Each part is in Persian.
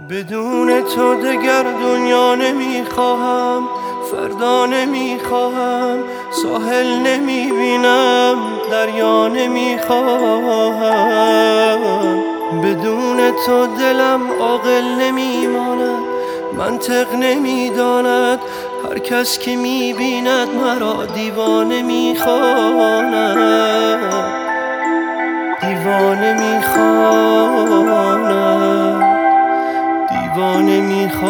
بدون تو دگر دنیا نمیخواهم، فردا نمیخواهم، ساحل نمیبینم، دریا نمیخواهم. بدون تو دلم عاقل نمیماند، منطق نمیداند، هر کس که میبیند مرا دیوانه میخواند، دیوانه میخواند، دیوانه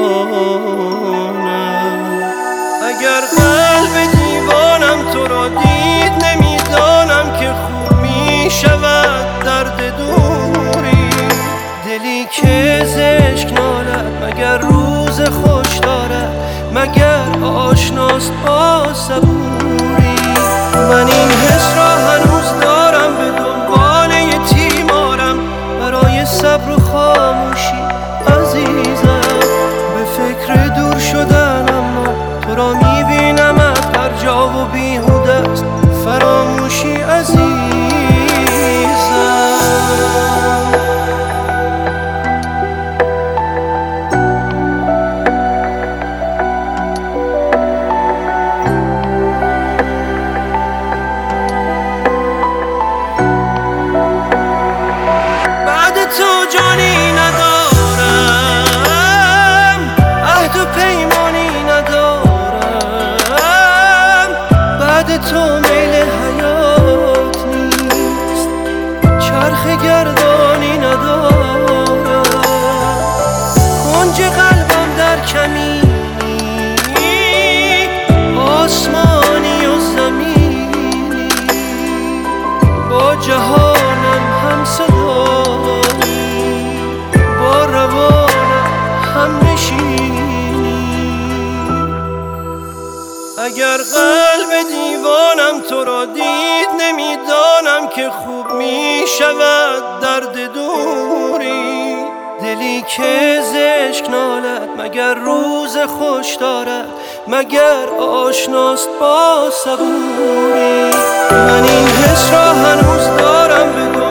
میخواند. اگر قلب دیوانم تو را دید، نمیدانم که خوب میشود درد دوری. دلی که ز عشق نالد مگر روز خوش دارد، مگر آشناست با صبوری. من این حس را هنوز دارم، به دنبال یه تیمارم، برای صبر و خاموشی عزیزم. به فکر دور شدن اما تو را میبینمت هر جا و بیهوده است فراموشی عزیزم. تو جانی ندارم، عهد و پیمانی ندارم، بعد تو میل حیات نیست، چرخ گردانی ندارم. کنج قلبم در کمینی، آسمانی و زمینی، با جهانم هم صدا، اگر قلب دیوانم تو را دید، نمیدانم که خوب می شود درد دوری. دلی که ز عشق نالد مگر روز خوش دارد، مگر آشناست با صبوری. من این حس را هنوز دارم،